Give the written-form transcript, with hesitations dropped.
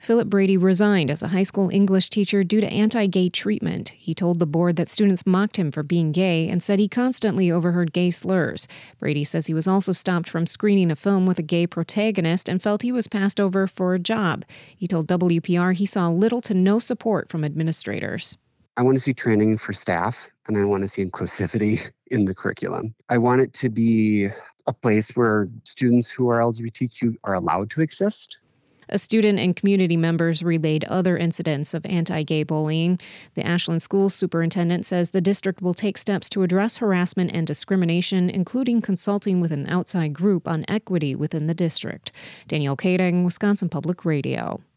Philip Brady resigned as a high school English teacher due to anti-gay treatment. He told the board that students mocked him for being gay and said he constantly overheard gay slurs. Brady says he was also stopped from screening a film with a gay protagonist and felt he was passed over for a job. He told WPR he saw little to no support from administrators. I want to see training for staff, and I want to see inclusivity in the curriculum. I want it to be a place where students who are LGBTQ are allowed to exist. A student and community members relayed other incidents of anti-gay bullying. The Ashland School Superintendent says the district will take steps to address harassment and discrimination, including consulting with an outside group on equity within the district. Danielle Kading, Wisconsin Public Radio.